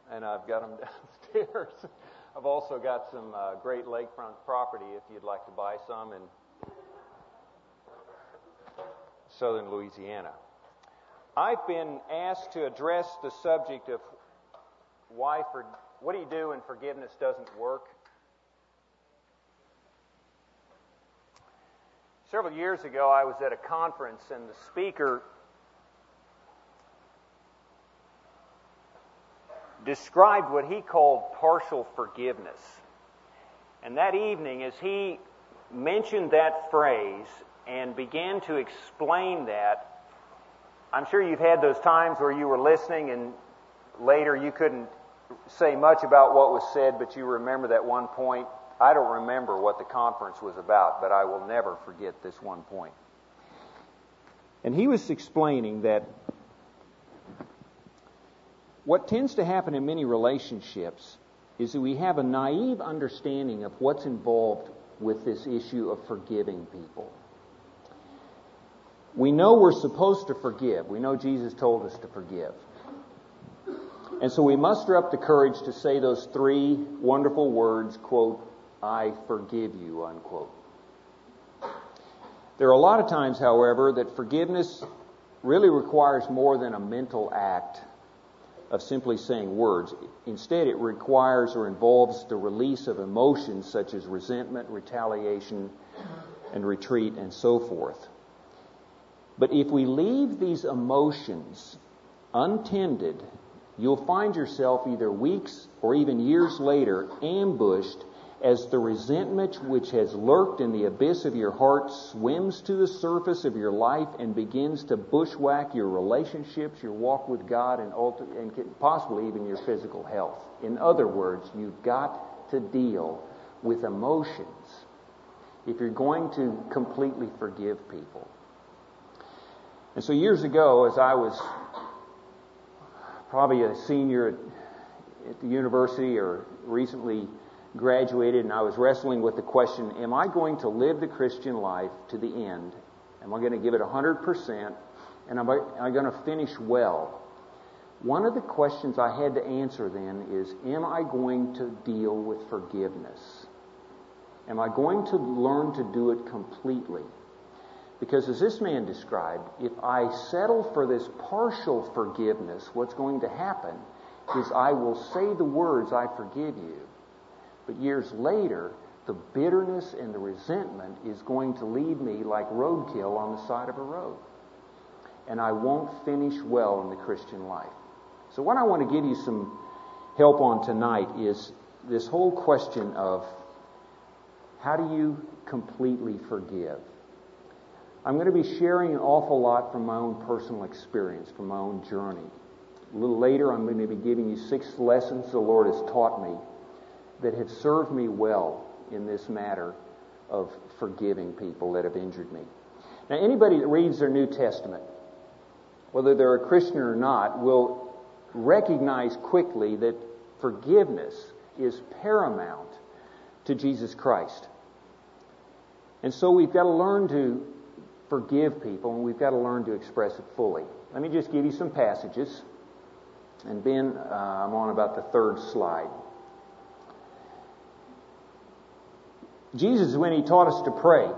and I've got them downstairs. I've also got some great lakefront property if you'd like to buy some in southern Louisiana. I've been asked to address the subject of what do you do when forgiveness doesn't work? Several years ago, I was at a conference, and the speaker described what he called partial forgiveness. And that evening, as he mentioned that phrase and began to explain that, I'm sure you've had those times where you were listening and later you couldn't say much about what was said, but you remember that one point. I don't remember what the conference was about, but I will never forget this one point. And he was explaining that what tends to happen in many relationships is that we have a naive understanding of what's involved with this issue of forgiving people. We know we're supposed to forgive. We know Jesus told us to forgive. And so we muster up the courage to say those three wonderful words, quote, "I forgive you," unquote. There are a lot of times, however, that forgiveness really requires more than a mental act of simply saying words. Instead, it requires or involves the release of emotions such as resentment, retaliation, and retreat, and so forth. But if we leave these emotions untended, you'll find yourself either weeks or even years later ambushed as the resentment which has lurked in the abyss of your heart swims to the surface of your life and begins to bushwhack your relationships, your walk with God, and possibly even your physical health. In other words, you've got to deal with emotions if you're going to completely forgive people. And so years ago, as I was probably a senior at the university or recently graduated, and I was wrestling with the question, am I going to live the Christian life to the end? Am I going to give it 100%? And am I going to finish well? One of the questions I had to answer then is, am I going to deal with forgiveness? Am I going to learn to do it completely? Because as this man described, if I settle for this partial forgiveness, what's going to happen is I will say the words, "I forgive you." But years later, the bitterness and the resentment is going to leave me like roadkill on the side of a road. And I won't finish well in the Christian life. So what I want to give you some help on tonight is this whole question of how do you completely forgive? I'm going to be sharing an awful lot from my own personal experience, from my own journey. A little later, I'm going to be giving you 6 lessons the Lord has taught me that have served me well in this matter of forgiving people that have injured me. Now, anybody that reads their New Testament, whether they're a Christian or not, will recognize quickly that forgiveness is paramount to Jesus Christ. And so we've got to learn to forgive people, and we've got to learn to express it fully. Let me just give you some passages. And Ben, I'm on about the 3rd slide. Jesus, when He taught us to pray,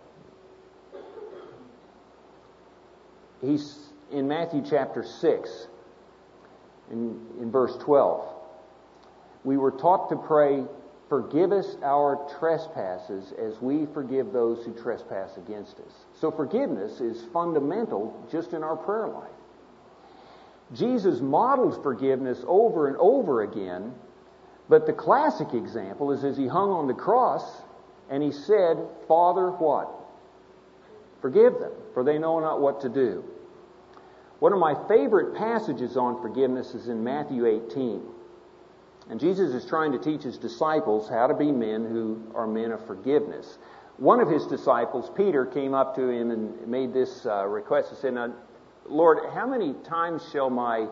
He's in Matthew chapter 6, in verse 12. We were taught to pray, "Forgive us our trespasses as we forgive those who trespass against us." So forgiveness is fundamental just in our prayer life. Jesus models forgiveness over and over again, but the classic example is as He hung on the cross and He said, "Father, what? Forgive them, for they know not what to do." One of my favorite passages on forgiveness is in Matthew 18. And Jesus is trying to teach His disciples how to be men who are men of forgiveness. One of His disciples, Peter, came up to Him and made this request. He said, "Now, Lord, how many times shall my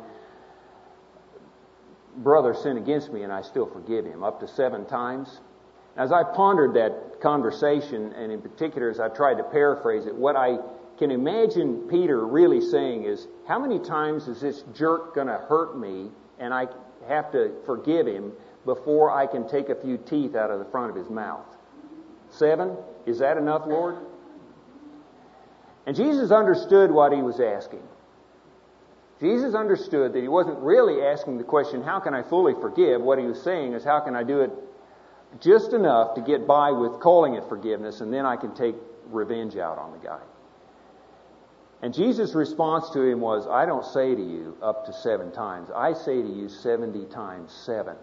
brother sin against me and I still forgive him? Up to 7 times?" As I pondered that conversation, and in particular as I tried to paraphrase it, what I can imagine Peter really saying is, how many times is this jerk going to hurt me and I have to forgive him before I can take a few teeth out of the front of his mouth. 7, is that enough, Lord? And Jesus understood what he was asking. Jesus understood that he wasn't really asking the question, how can I fully forgive? What he was saying is, how can I do it just enough to get by with calling it forgiveness, and then I can take revenge out on the guy. And Jesus' response to him was, I don't say to you up to 7 times. I say to you 70 times 7.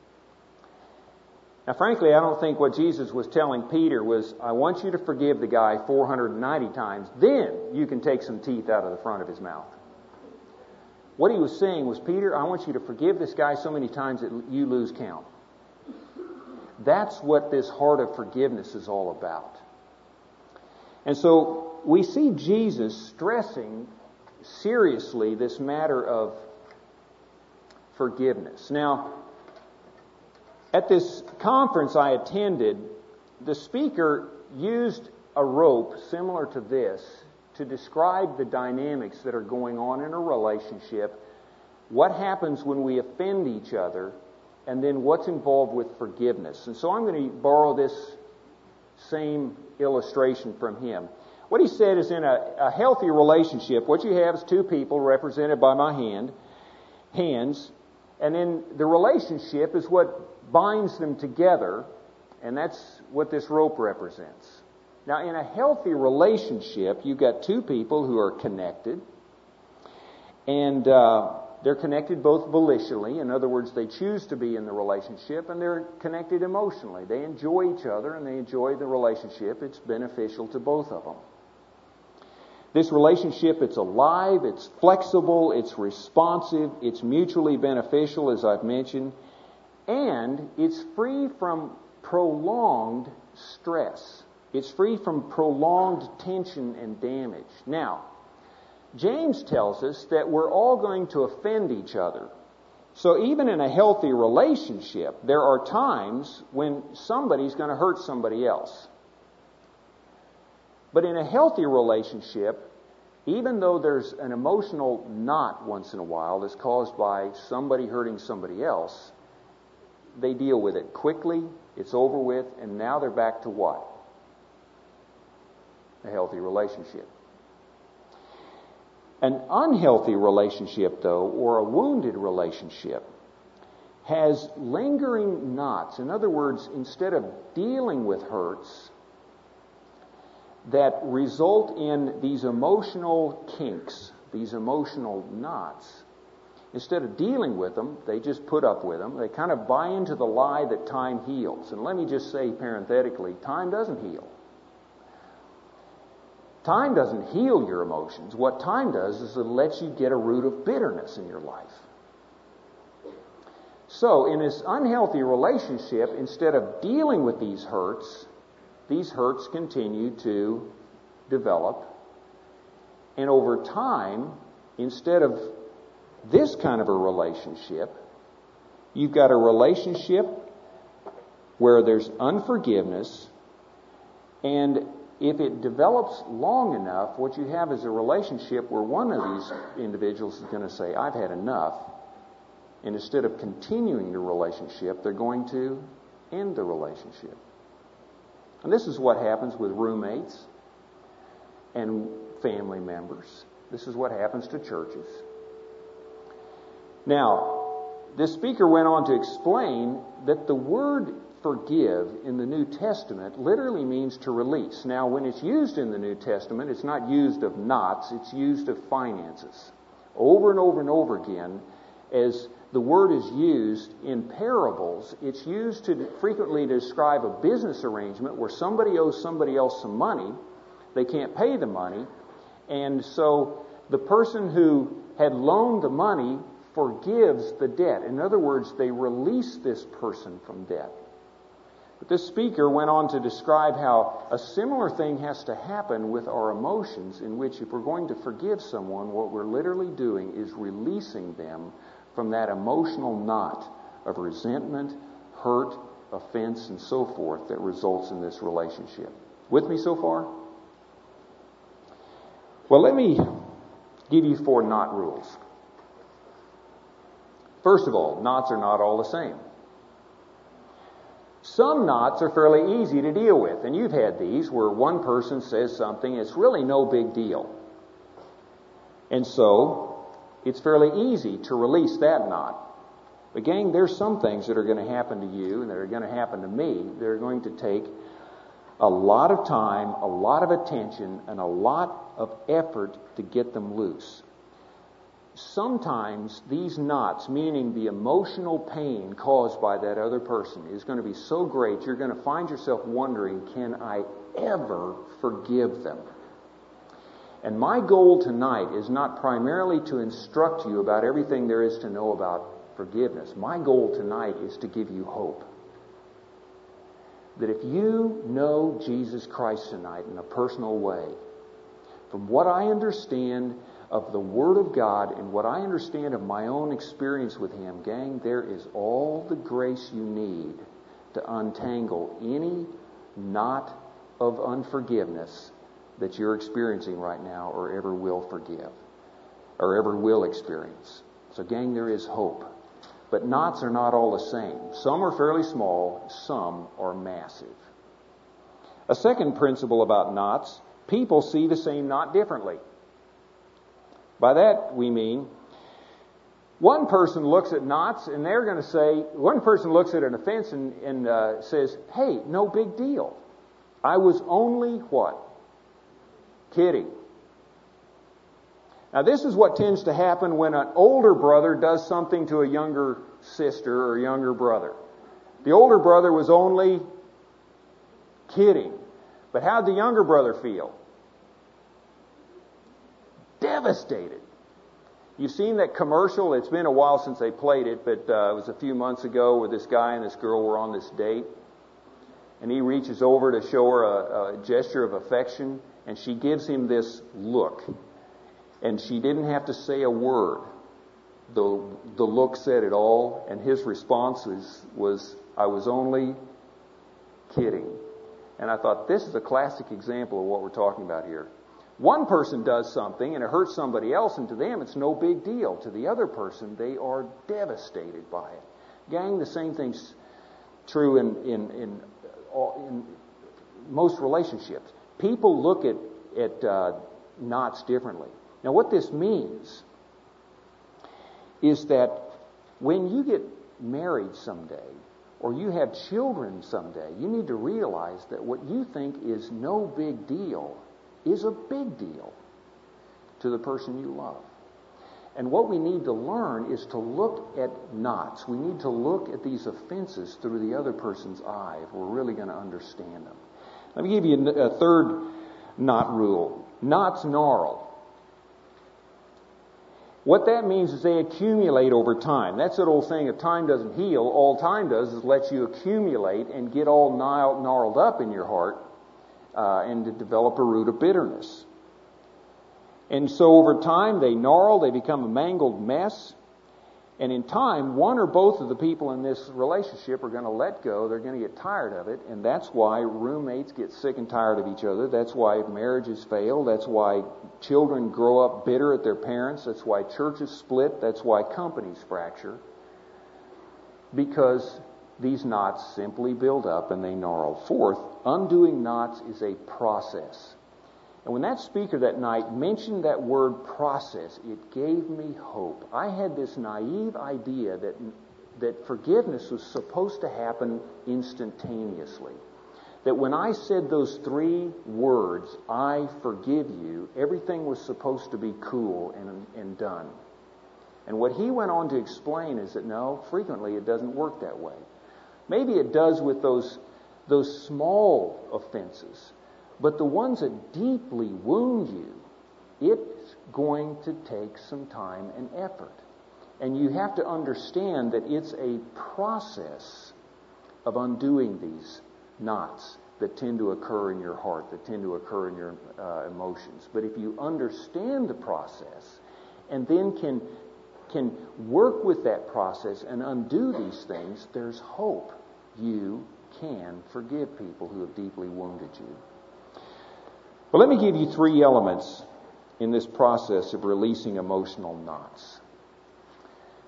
Now, frankly, I don't think what Jesus was telling Peter was, I want you to forgive the guy 490 times, then you can take some teeth out of the front of his mouth. What he was saying was, Peter, I want you to forgive this guy so many times that you lose count. That's what this heart of forgiveness is all about. And so we see Jesus stressing seriously this matter of forgiveness. Now, at this conference I attended, the speaker used a rope similar to this to describe the dynamics that are going on in a relationship, what happens when we offend each other, and then what's involved with forgiveness. And so I'm going to borrow this same illustration from him. What he said is, in a healthy relationship, what you have is 2 people represented by my hands, and then the relationship is what binds them together, and that's what this rope represents. Now, in a healthy relationship, you've got 2 people who are connected, and they're connected both volitionally. In other words, they choose to be in the relationship, and they're connected emotionally. They enjoy each other, and they enjoy the relationship. It's beneficial to both of them. This relationship, it's alive, it's flexible, it's responsive, it's mutually beneficial, as I've mentioned, and it's free from prolonged stress. It's free from prolonged tension and damage. Now, James tells us that we're all going to offend each other. So even in a healthy relationship, there are times when somebody's going to hurt somebody else. But in a healthy relationship, even though there's an emotional knot once in a while that's caused by somebody hurting somebody else, they deal with it quickly, it's over with, and now they're back to what? A healthy relationship. An unhealthy relationship, though, or a wounded relationship, has lingering knots. In other words, instead of dealing with hurts that result in these emotional kinks, these emotional knots, instead of dealing with them, they just put up with them. They kind of buy into the lie that time heals. And let me just say parenthetically, time doesn't heal. Time doesn't heal your emotions. What time does is it lets you get a root of bitterness in your life. So, in this unhealthy relationship, instead of dealing with these hurts continue to develop. And over time, instead of this kind of a relationship, you've got a relationship where there's unforgiveness, and if it develops long enough, what you have is a relationship where one of these individuals is going to say, I've had enough. And instead of continuing the relationship, they're going to end the relationship. And this is what happens with roommates and family members. This is what happens to churches. Now, this speaker went on to explain that the word forgive in the New Testament literally means to release. Now, when it's used in the New Testament, it's not used of knots, it's used of finances. Over and over and over again, as the word is used in parables, it's used to frequently describe a business arrangement where somebody owes somebody else some money, they can't pay the money, and so the person who had loaned the money forgives the debt. In other words, they release this person from debt. But this speaker went on to describe how a similar thing has to happen with our emotions, in which if we're going to forgive someone, what we're literally doing is releasing them from that emotional knot of resentment, hurt, offense, and so forth that results in this relationship. With me so far? Well, let me give you 4 knot rules. First of all, knots are not all the same. Some knots are fairly easy to deal with, and you've had these where one person says something, it's really no big deal. And so, it's fairly easy to release that knot. But gang, there's some things that are going to happen to you and that are going to happen to me that are going to take a lot of time, a lot of attention, and a lot of effort to get them loose. Sometimes these knots, meaning the emotional pain caused by that other person, is going to be so great you're going to find yourself wondering, can I ever forgive them? And my goal tonight is not primarily to instruct you about everything there is to know about forgiveness. My goal tonight is to give you hope. That if you know Jesus Christ tonight in a personal way, from what I understand of the Word of God and what I understand of my own experience with Him, gang, there is all the grace you need to untangle any knot of unforgiveness that you're experiencing right now or ever will forgive or ever will experience. So, gang, there is hope. But knots are not all the same. Some are fairly small, some are massive. A second principle about knots, people see the same knot differently. By that we mean, one person looks at knots and they're going to say, one person looks at an offense and says, hey, no big deal. I was only what? Kidding. Now this is what tends to happen when an older brother does something to a younger sister or younger brother. The older brother was only kidding. But how'd the younger brother feel? Devastated. You've seen that commercial. It's been a while since they played it, but it was a few months ago where this guy and this girl were on this date. And he reaches over to show her a gesture of affection, and she gives him this look. And she didn't have to say a word. The look said it all, and his response was, I was only kidding. And I thought, this is a classic example of what we're talking about here. One person does something and it hurts somebody else, and to them it's no big deal. To the other person, they are devastated by it. Gang, the same thing's true in most relationships. People look at knots differently. Now, what this means is that when you get married someday, or you have children someday, you need to realize that what you think is no big deal is a big deal to the person you love. And what we need to learn is to look at knots. We need to look at these offenses through the other person's eye if we're really going to understand them. Let me give you a third knot rule. Knots gnarl. What that means is they accumulate over time. That's that old saying, if time doesn't heal, all time does is let you accumulate and get all gnarled up in your heart and to develop a root of bitterness. And so over time they gnarl, they become a mangled mess. And in time, one or both of the people in this relationship are going to let go. They're going to get tired of it. And that's why roommates get sick and tired of each other. That's why marriages fail. That's why children grow up bitter at their parents. That's why churches split. That's why companies fracture. Because these knots simply build up and they gnarl. Fourth, undoing knots is a process. And when that speaker that night mentioned that word process, it gave me hope. I had this naive idea that forgiveness was supposed to happen instantaneously. That when I said those three words, I forgive you, everything was supposed to be cool and done. And what he went on to explain is that no, frequently it doesn't work that way. Maybe it does with those small offenses. But the ones that deeply wound you, it's going to take some time and effort. And you have to understand that it's a process of undoing these knots that tend to occur in your heart, that tend to occur in your emotions. But if you understand the process and then can work with that process and undo these things, there's hope. You can forgive people who have deeply wounded you. Well, let me give you three elements in this process of releasing emotional knots.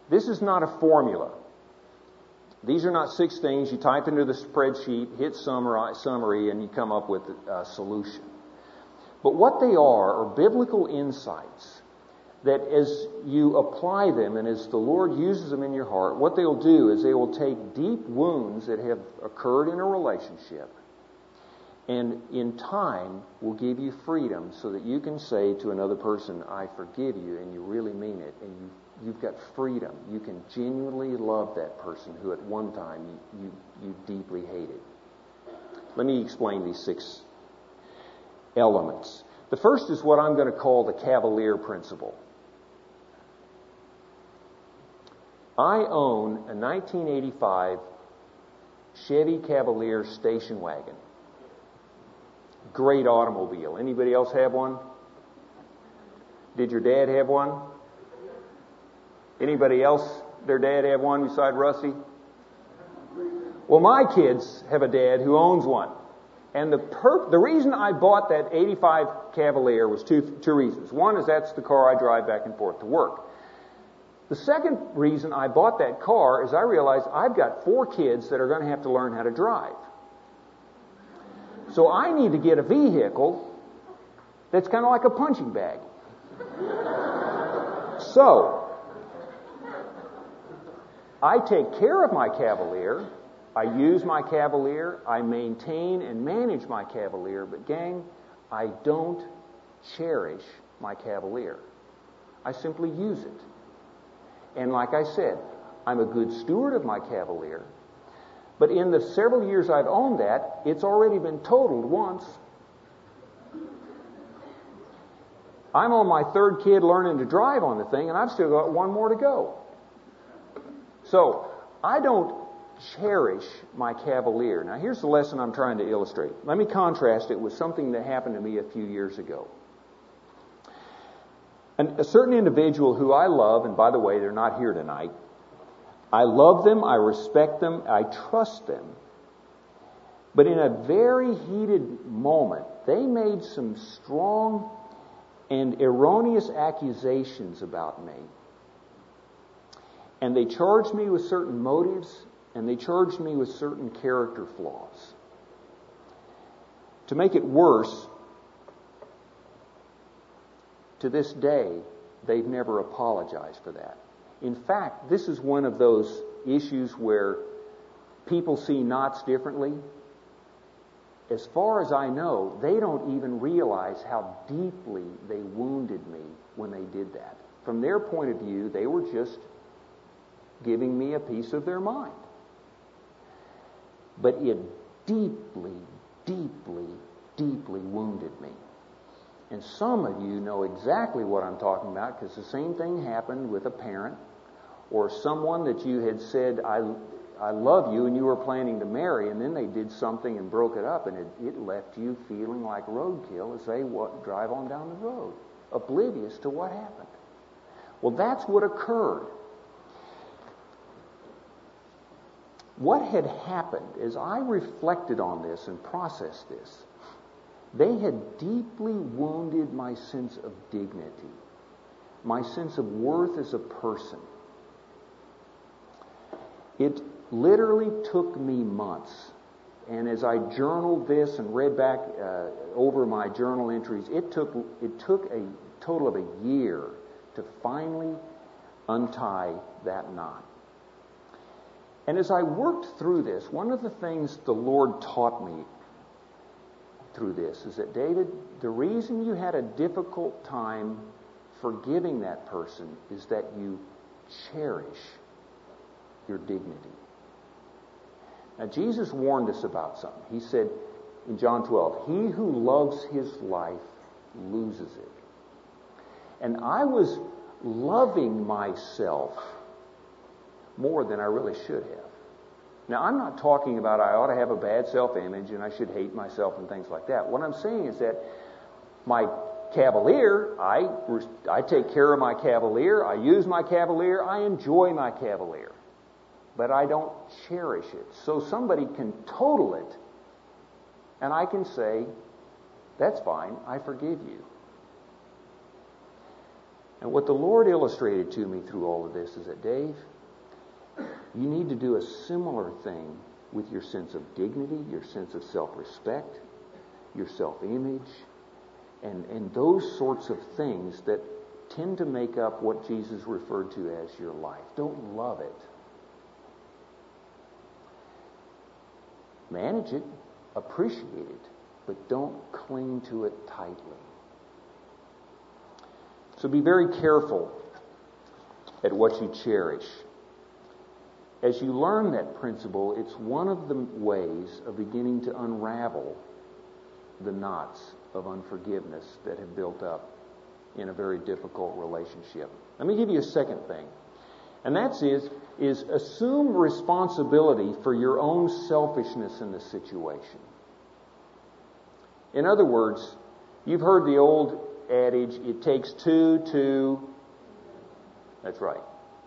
This is not a formula. These are not 6 things you type into the spreadsheet, hit summary, and you come up with a solution. But what they are biblical insights that as you apply them and as the Lord uses them in your heart, what they will do is they will take deep wounds that have occurred in a relationship and in time will give you freedom so that you can say to another person, I forgive you, and you really mean it, and you've got freedom. You can genuinely love that person who at one time you deeply hated. Let me explain these 6 elements. The first is what I'm going to call the Cavalier principle. I own a 1985 Chevy Cavalier station wagon. Great automobile. Anybody else have one? Did your dad have one? Anybody else, their dad have one beside Rusty? Well, my kids have a dad who owns one. And the reason I bought that 85 Cavalier was two reasons. One is that's the car I drive back and forth to work. The second reason I bought that car is I realized I've got 4 kids that are going to have to learn how to drive. So I need to get a vehicle that's kind of like a punching bag. So I take care of my Cavalier. I use my Cavalier. I maintain and manage my Cavalier. But gang, I don't cherish my Cavalier. I simply use it. And like I said, I'm a good steward of my Cavalier. But in the several years I've owned that, it's already been totaled once. I'm on my 3rd kid learning to drive on the thing, and I've still got 1 more to go. So, I don't cherish my Cavalier. Now, here's the lesson I'm trying to illustrate. Let me contrast it with something that happened to me a few years ago. A certain individual who I love, and by the way, they're not here tonight. I love them, I respect them, I trust them. But in a very heated moment, they made some strong and erroneous accusations about me. And they charged me with certain motives, and they charged me with certain character flaws. To make it worse, to this day, they've never apologized for that. In fact, this is one of those issues where people see knots differently. As far as I know, they don't even realize how deeply they wounded me when they did that. From their point of view, they were just giving me a piece of their mind. But it deeply, deeply, deeply wounded me. And some of you know exactly what I'm talking about because the same thing happened with a parent or someone that you had said, I love you, and you were planning to marry, and then they did something and broke it up, and it left you feeling like roadkill as they drive on down the road, oblivious to what happened. Well, that's what occurred. What had happened as I reflected on this and processed this, they had deeply wounded my sense of dignity, my sense of worth as a person. It literally took me months, and as I journaled this and read back over my journal entries, it took a total of a year to finally untie that knot. And as I worked through this, one of the things the Lord taught me through this is that, David, the reason you had a difficult time forgiving that person is that you cherish your dignity. Now, Jesus warned us about something. He said in John 12, "He who loves his life loses it." And I was loving myself more than I really should have. Now, I'm not talking about I ought to have a bad self-image and I should hate myself and things like that. What I'm saying is that my Cavalier, I take care of my Cavalier, I use my Cavalier, I enjoy my Cavalier. But I don't cherish it. So somebody can total it, and I can say, that's fine, I forgive you. And what the Lord illustrated to me through all of this is that, Dave, you need to do a similar thing with your sense of dignity, your sense of self-respect, your self-image, and those sorts of things that tend to make up what Jesus referred to as your life. Don't love it. Manage it, appreciate it, but don't cling to it tightly. So be very careful at what you cherish. As you learn that principle, it's one of the ways of beginning to unravel the knots of unforgiveness that have built up in a very difficult relationship. Let me give you a second thing. And that is assume responsibility for your own selfishness in the situation. In other words, you've heard the old adage, it takes two to... That's right.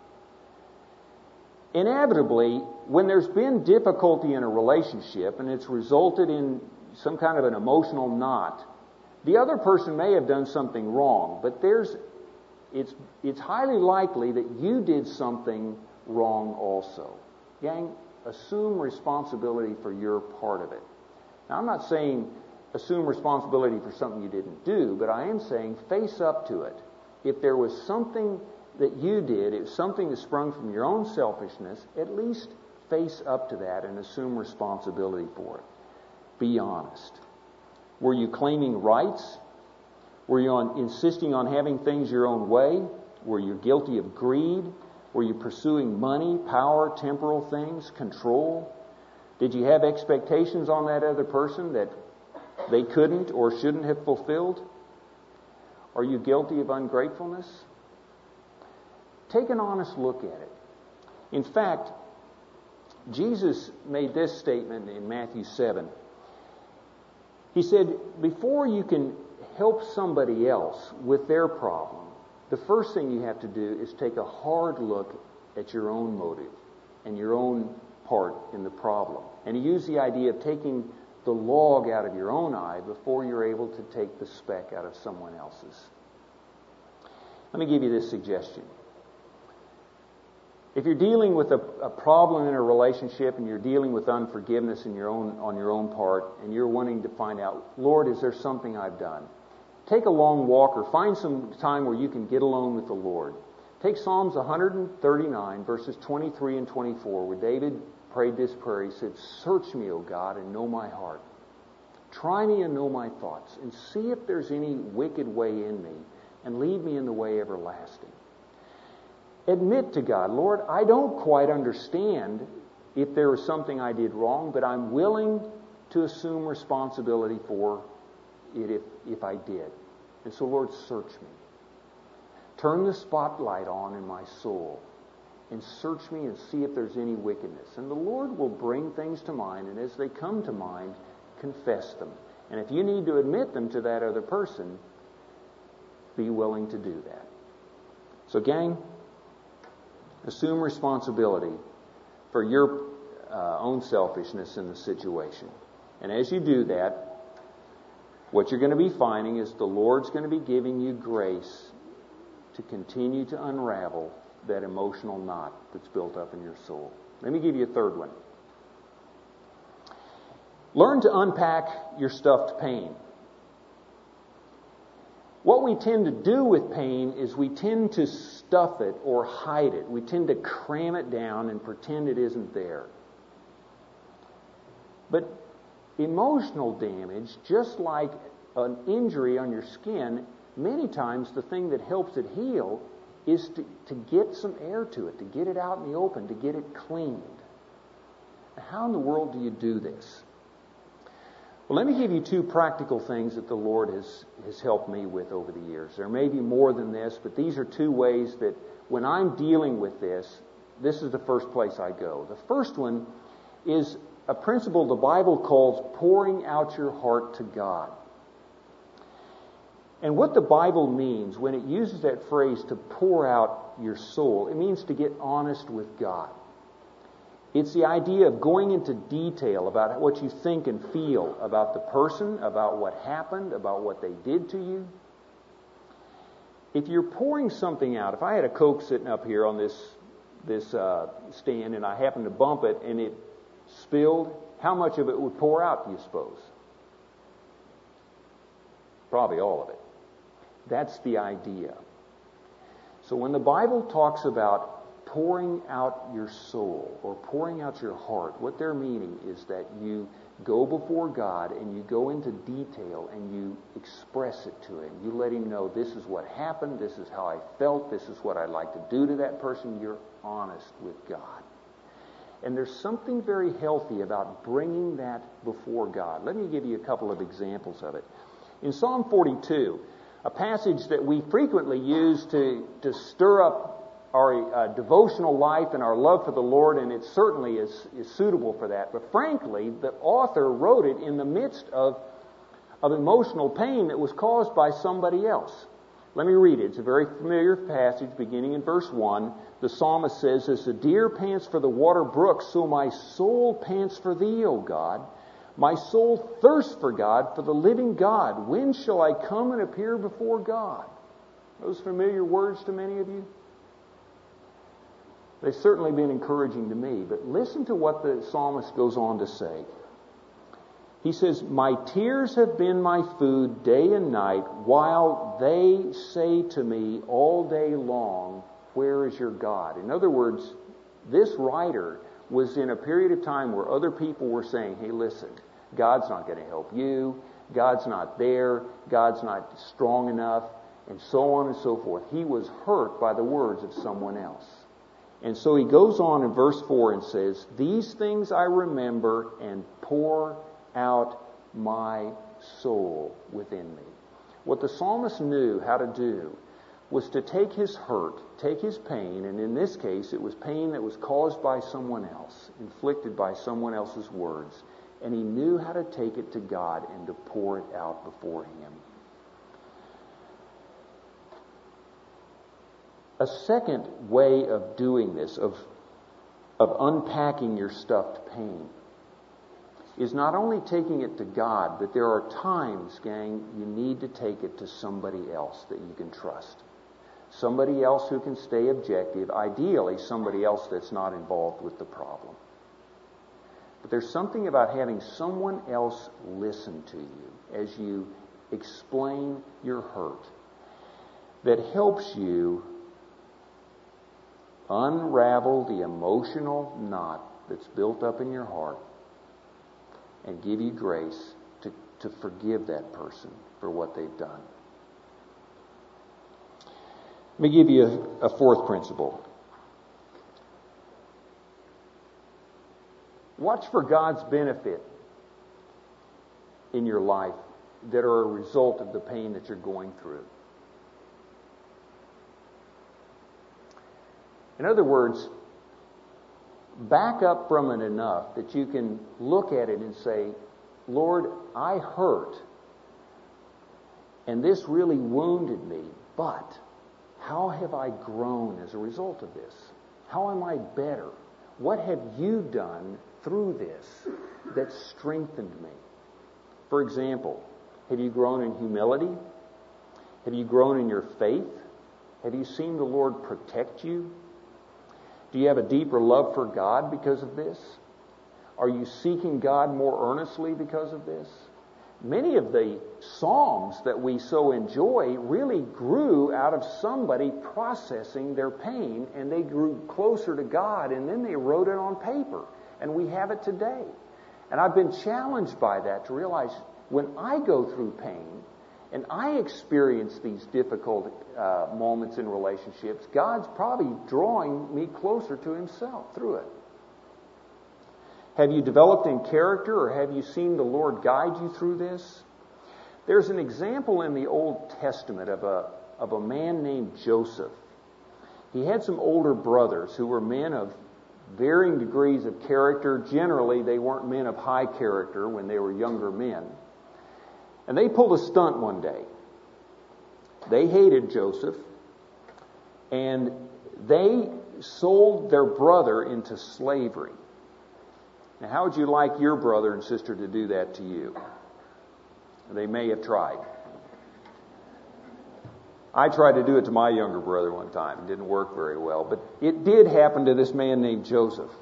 Inevitably, when there's been difficulty in a relationship and it's resulted in some kind of an emotional knot, the other person may have done something wrong, but it's highly likely that you did something wrong also. Gang, assume responsibility for your part of it. Now, I'm not saying assume responsibility for something you didn't do, but I am saying face up to it. If there was something that you did, it was something that sprung from your own selfishness, at least face up to that and assume responsibility for it. Be honest. Were you claiming rights? Were you insisting on having things your own way? Were you guilty of greed? Were you pursuing money, power, temporal things, control? Did you have expectations on that other person that they couldn't or shouldn't have fulfilled? Are you guilty of ungratefulness? Take an honest look at it. In fact, Jesus made this statement in Matthew 7. He said, before you can help somebody else with their problem, the first thing you have to do is take a hard look at your own motive and your own part in the problem. And he used the idea of taking the log out of your own eye before you're able to take the speck out of someone else's. Let me give you this suggestion. If you're dealing with a problem in a relationship and you're dealing with unforgiveness on your own part and you're wanting to find out, Lord, is there something I've done? Take a long walk or find some time where you can get alone with the Lord. Take Psalms 139, verses 23 and 24, where David prayed this prayer. He said, search me, O God, and know my heart. Try me and know my thoughts, and see if there's any wicked way in me, and lead me in the way everlasting. Admit to God, Lord, I don't quite understand if there was something I did wrong, but I'm willing to assume responsibility for it if I did. And so, Lord, search me. Turn the spotlight on in my soul and search me and see if there's any wickedness. And the Lord will bring things to mind, and as they come to mind, confess them. And if you need to admit them to that other person, be willing to do that. So, gang, assume responsibility for your own selfishness in the situation. And as you do that, what you're going to be finding is the Lord's going to be giving you grace to continue to unravel that emotional knot that's built up in your soul. Let me give you a third one. Learn to unpack your stuffed pain. What we tend to do with pain is we tend to stuff it or hide it. We tend to cram it down and pretend it isn't there. But emotional damage, just like an injury on your skin, many times the thing that helps it heal is to get some air to it, to get it out in the open, to get it cleaned. How in the world do you do this? Well, let me give you two practical things that the Lord has helped me with over the years. There may be more than this, but these are two ways that when I'm dealing with this is the first place I go. The first one is a principle the Bible calls pouring out your heart to God. And what the Bible means when it uses that phrase to pour out your soul, it means to get honest with God. It's the idea of going into detail about what you think and feel about the person, about what happened, about what they did to you. if you're pouring something out, if I had a Coke sitting up here on this stand and I happened to bump it and it spilled, how much of it would pour out, do you suppose? Probably all of it. That's the idea. So when the Bible talks about pouring out your soul or pouring out your heart, what they're meaning is that you go before God and you go into detail and you express it to Him. You let Him know, this is what happened, this is how I felt, this is what I'd like to do to that person. You're honest with God. And there's something very healthy about bringing that before God. Let me give you a couple of examples of it. In Psalm 42, a passage that we frequently use to stir up our devotional life and our love for the Lord, and it certainly is suitable for that. But frankly, the author wrote it in the midst of emotional pain that was caused by somebody else. Let me read it. It's a very familiar passage beginning in verse 1. The psalmist says, "As the deer pants for the water brooks, so my soul pants for Thee, O God. My soul thirsts for God, for the living God. When shall I come and appear before God?" Those familiar words to many of you? They've certainly been encouraging to me, but listen to what the psalmist goes on to say. He says, "My tears have been my food day and night, while they say to me all day long, where is your God?" In other words, this writer was in a period of time where other people were saying, hey, listen, God's not going to help you, God's not there, God's not strong enough, and so on and so forth. He was hurt by the words of someone else. And so he goes on in verse 4 and says, "These things I remember and pour out my soul within me." What the psalmist knew how to do was to take his hurt, take his pain, and in this case it was pain that was caused by someone else, inflicted by someone else's words, and he knew how to take it to God and to pour it out before Him. A second way of doing this, of unpacking your stuffed pain, is not only taking it to God, but there are times, gang, you need to take it to somebody else that you can trust. Somebody else who can stay objective, ideally somebody else that's not involved with the problem. But there's something about having someone else listen to you as you explain your hurt that helps you unravel the emotional knot that's built up in your heart and give you grace to forgive that person for what they've done. Let me give you a fourth principle. Watch for God's benefit in your life that are a result of the pain that you're going through. In other words, back up from it enough that you can look at it and say, Lord, I hurt, and this really wounded me, but how have I grown as a result of this? How am I better? What have you done through this that strengthened me? For example, have you grown in humility? Have you grown in your faith? Have you seen the Lord protect you? Do you have a deeper love for God because of this? Are you seeking God more earnestly because of this? Many of the Psalms that we so enjoy really grew out of somebody processing their pain, and they grew closer to God, and then they wrote it on paper, and we have it today. And I've been challenged by that to realize when I go through pain and I experience these difficult moments in relationships, God's probably drawing me closer to Himself through it. Have you developed in character, or have you seen the Lord guide you through this? There's an example in the Old Testament of a man named Joseph. He had some older brothers who were men of varying degrees of character. Generally, they weren't men of high character when they were younger men. And they pulled a stunt one day. They hated Joseph, and they sold their brother into slavery. Now, how would you like your brother and sister to do that to you? They may have tried. I tried to do it to my younger brother one time. It didn't work very well. But it did happen to this man named Joseph.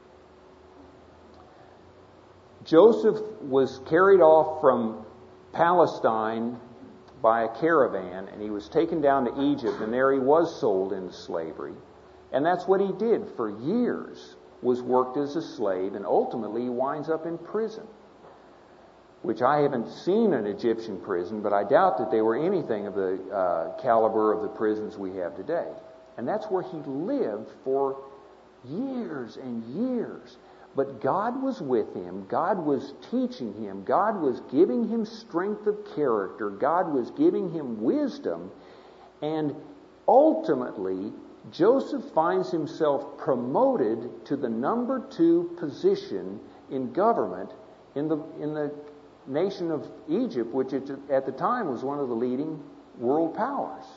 Joseph was carried off from Palestine by a caravan, and he was taken down to Egypt, and there he was sold into slavery. And that's what he did for years, was worked as a slave, and ultimately he winds up in prison, which I haven't seen an Egyptian prison, but I doubt that they were anything of the caliber of the prisons we have today. And that's where he lived for years and years. But God was with him. God was teaching him. God was giving him strength of character. God was giving him wisdom. And ultimately, Joseph finds himself promoted to the number 2 position in government in the nation of Egypt, which at the time was one of the leading world powers.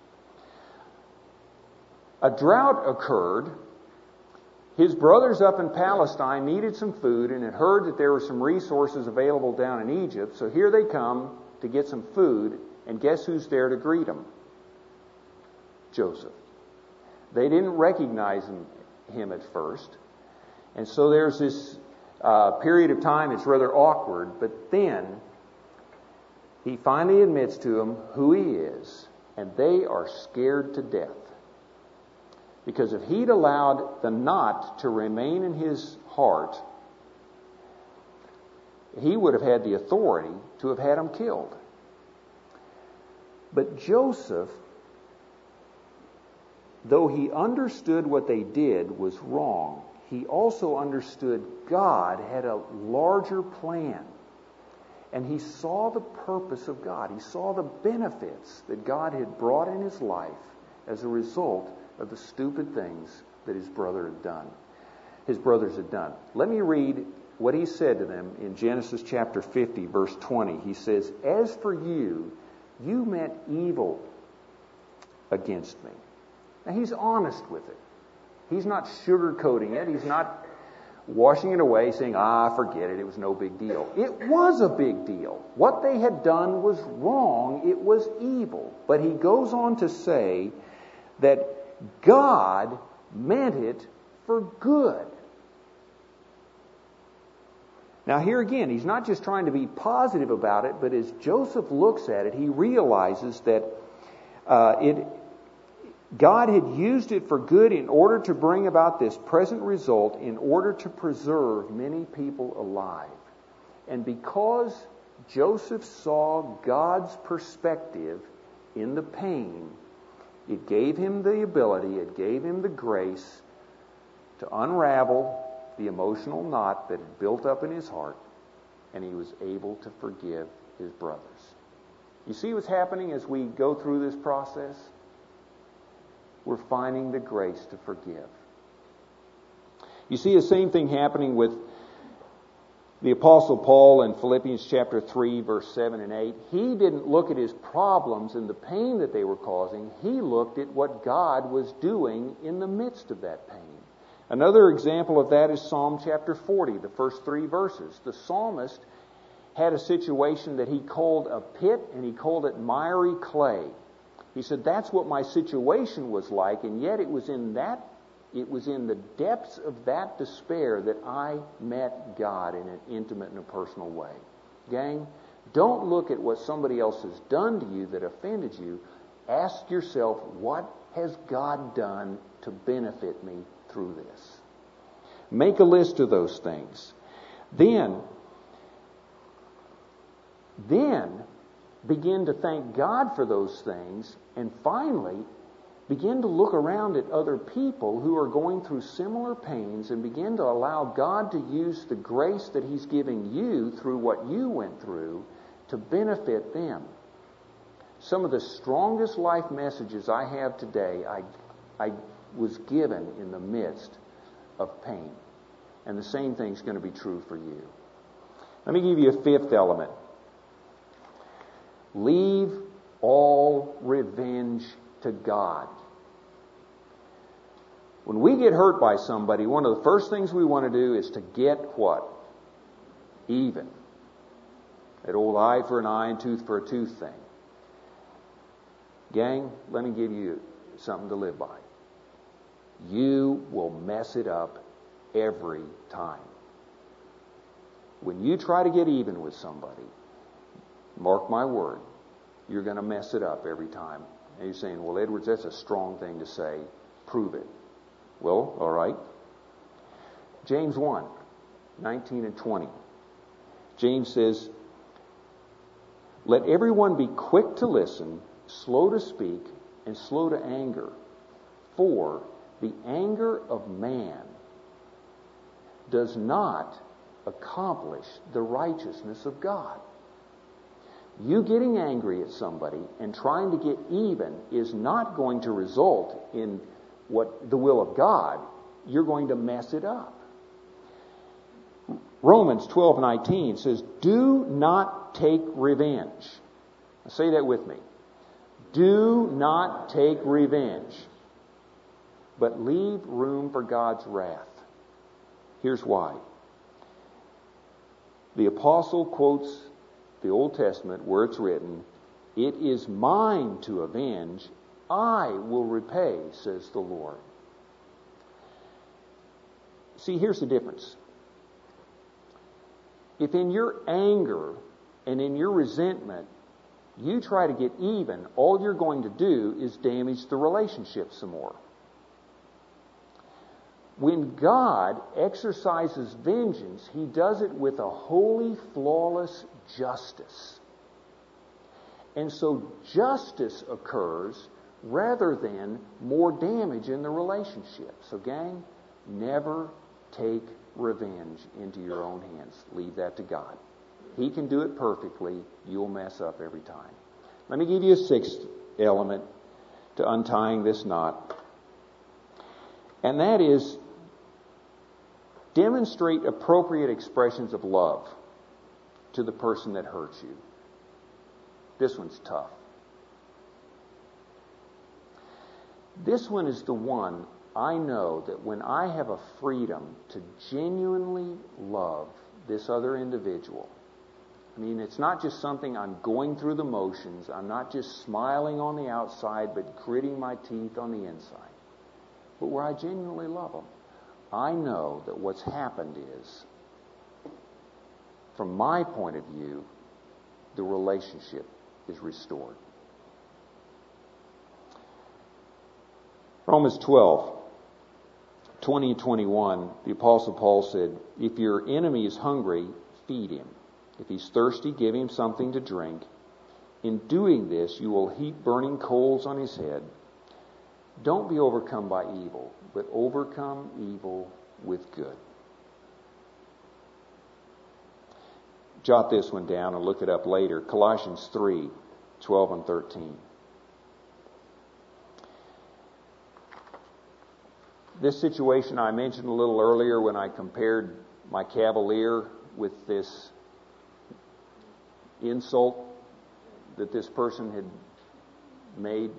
A drought occurred. His brothers up in Palestine needed some food and had heard that there were some resources available down in Egypt. So here they come to get some food, and guess who's there to greet them? Joseph. They didn't recognize him at first. And so there's this period of time, it's rather awkward, but then he finally admits to them who he is, and they are scared to death. Because if he'd allowed the knot to remain in his heart, he would have had the authority to have had him killed. But Joseph, though he understood what they did was wrong, he also understood God had a larger plan. And he saw the purpose of God. He saw the benefits that God had brought in his life as a result of the stupid things that his brothers had done. Let me read what he said to them in Genesis chapter 50, verse 20. He says, "As for you, you meant evil against me." Now he's honest with it. He's not sugarcoating it. He's not washing it away, saying, forget it, it was no big deal. It was a big deal. What they had done was wrong. It was evil. But he goes on to say that God meant it for good. Now here again, he's not just trying to be positive about it, but as Joseph looks at it, he realizes that God had used it for good in order to bring about this present result, in order to preserve many people alive. And because Joseph saw God's perspective in the pain, it gave him the ability, it gave him the grace to unravel the emotional knot that had built up in his heart, and he was able to forgive his brothers. You see what's happening as we go through this process? We're finding the grace to forgive. You see the same thing happening with the Apostle Paul in Philippians chapter 3, verse 7 and 8. He didn't look at his problems and the pain that they were causing. He looked at what God was doing in the midst of that pain. Another example of that is Psalm chapter 40, the first 3 verses. The psalmist had a situation that he called a pit, and he called it miry clay. He said, that's what my situation was like, and yet it was in the depths of that despair that I met God in an intimate and a personal way. Gang, don't look at what somebody else has done to you that offended you. Ask yourself, what has God done to benefit me through this? Make a list of those things. Then begin to thank God for those things, and finally begin to look around at other people who are going through similar pains and begin to allow God to use the grace that He's giving you through what you went through to benefit them. Some of the strongest life messages I have today, I was given in the midst of pain. And the same thing's going to be true for you. Let me give you a fifth element. Leave all revenge to God. When we get hurt by somebody, one of the first things we want to do is to get what? Even. That old eye for an eye and tooth for a tooth thing. Gang, let me give you something to live by. You will mess it up every time. When you try to get even with somebody, mark my word, you're going to mess it up every time. And you're saying, well, Edwards, that's a strong thing to say. Prove it. Well, all right. James 1, 19 and 20. James says, let everyone be quick to listen, slow to speak, and slow to anger. For the anger of man does not accomplish the righteousness of God. You getting angry at somebody and trying to get even is not going to result in what the will of God. You're going to mess it up. Romans 12:19 says, do not take revenge. Say that with me. Do not take revenge, but leave room for God's wrath. Here's why. The apostle quotes the Old Testament where it's written, it is mine to avenge, I will repay, says the Lord. See, here's the difference. If in your anger and in your resentment you try to get even, all you're going to do is damage the relationship some more. When God exercises vengeance, He does it with a holy, flawless justice. And so justice occurs rather than more damage in the relationship. So gang, never take revenge into your own hands. Leave that to God. He can do it perfectly. You'll mess up every time. Let me give you a sixth element to untying this knot. And that is, demonstrate appropriate expressions of love to the person that hurts you. This one's tough. This one is the one I know that when I have a freedom to genuinely love this other individual, I mean, it's not just something I'm going through the motions. I'm not just smiling on the outside, but gritting my teeth on the inside. But where I genuinely love them, I know that what's happened is, from my point of view, the relationship is restored. Romans 12, 20 and 21, the Apostle Paul said, if your enemy is hungry, feed him. If he's thirsty, give him something to drink. In doing this, you will heap burning coals on his head. Don't be overcome by evil, but overcome evil with good. Jot this one down and look it up later. Colossians 3, 12 and 13. This situation I mentioned a little earlier when I compared my Cavalier with this insult that this person had made.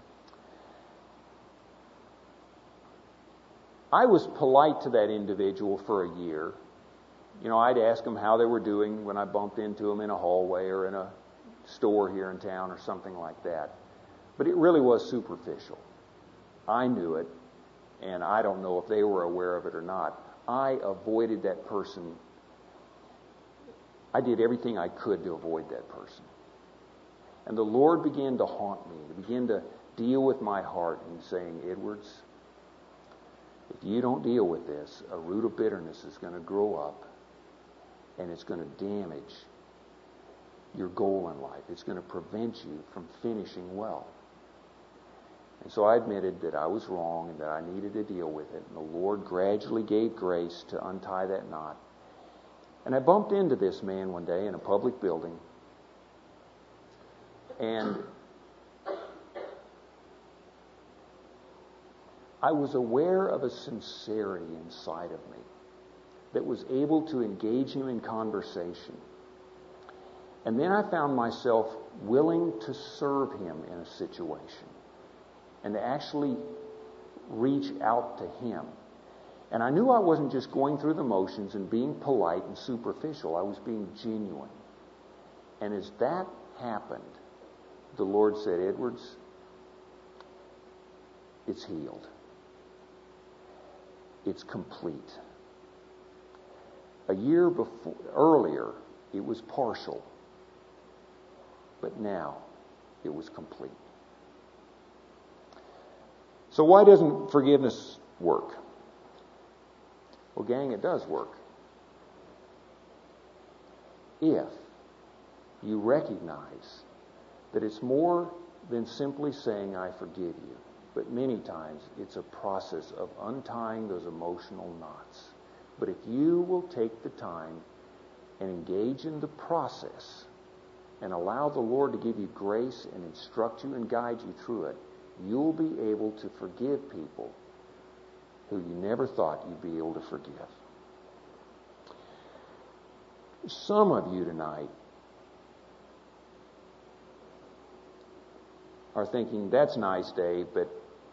I was polite to that individual for a year. You know, I'd ask them how they were doing when I bumped into them in a hallway or in a store here in town or something like that. But it really was superficial. I knew it, and I don't know if they were aware of it or not. I avoided that person. I did everything I could to avoid that person. And the Lord began to haunt me, to begin to deal with my heart and saying, Edwards, if you don't deal with this, a root of bitterness is going to grow up and it's going to damage your goal in life. It's going to prevent you from finishing well. And so I admitted that I was wrong and that I needed to deal with it. And the Lord gradually gave grace to untie that knot. And I bumped into this man one day in a public building. And I was aware of a sincerity inside of me that was able to engage him in conversation. And then I found myself willing to serve him in a situation and to actually reach out to him. And I knew I wasn't just going through the motions and being polite and superficial. I was being genuine. And as that happened, the Lord said, Edwards, it's healed. It's complete. A year earlier, it was partial. But now, it was complete. So why doesn't forgiveness work? Well, gang, it does work. If you recognize that it's more than simply saying, I forgive you. But many times, it's a process of untying those emotional knots. But if you will take the time and engage in the process and allow the Lord to give you grace and instruct you and guide you through it, you'll be able to forgive people who you never thought you'd be able to forgive. Some of you tonight are thinking, that's nice, Dave, but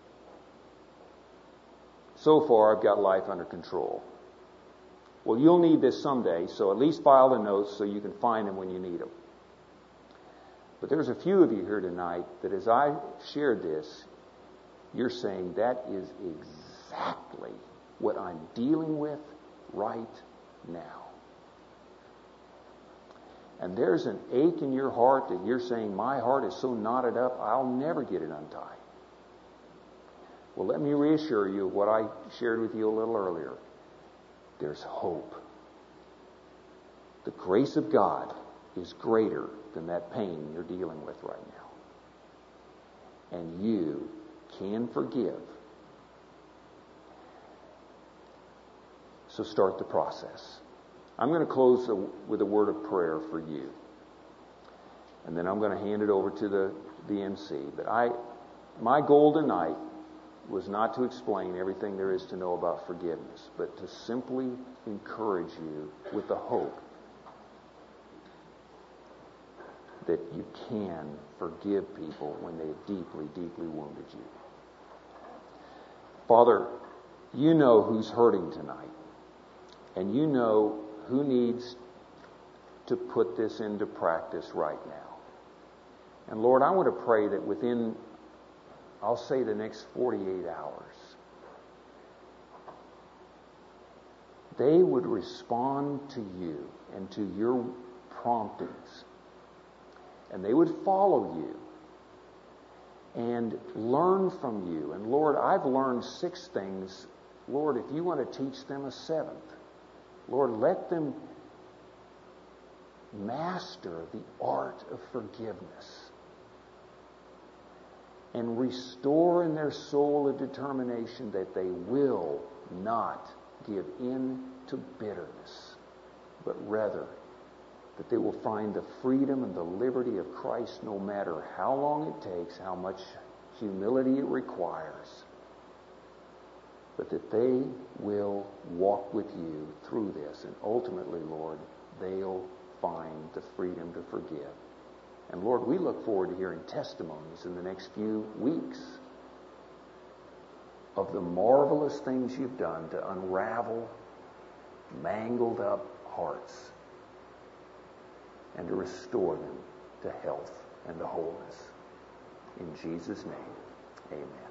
so far I've got life under control. Well, you'll need this someday, so at least file the notes so you can find them when you need them. But there's a few of you here tonight that as I shared this, you're saying that is exactly what I'm dealing with right now. And there's an ache in your heart that you're saying, my heart is so knotted up, I'll never get it untied. Well, let me reassure you of what I shared with you a little earlier. There's hope. The grace of God is greater than that pain you're dealing with right now. And you can forgive. So start the process. I'm going to close with a word of prayer for you. And then I'm going to hand it over to the MC. But my goal tonight was not to explain everything there is to know about forgiveness, but to simply encourage you with the hope that you can forgive people when they've deeply, deeply wounded you. Father, you know who's hurting tonight. And you know who needs to put this into practice right now. And Lord, I want to pray that within, I'll say, the next 48 hours, they would respond to you and to your promptings. And they would follow you and learn from you. And Lord, I've learned 6 things. Lord, if you want to teach them a 7th, Lord, let them master the art of forgiveness and restore in their soul a determination that they will not give in to bitterness, but rather that they will find the freedom and the liberty of Christ no matter how long it takes, how much humility it requires, but that they will walk with you through this. And ultimately, Lord, they'll find the freedom to forgive. And Lord, we look forward to hearing testimonies in the next few weeks of the marvelous things you've done to unravel mangled up hearts and to restore them to health and to wholeness. In Jesus' name, amen.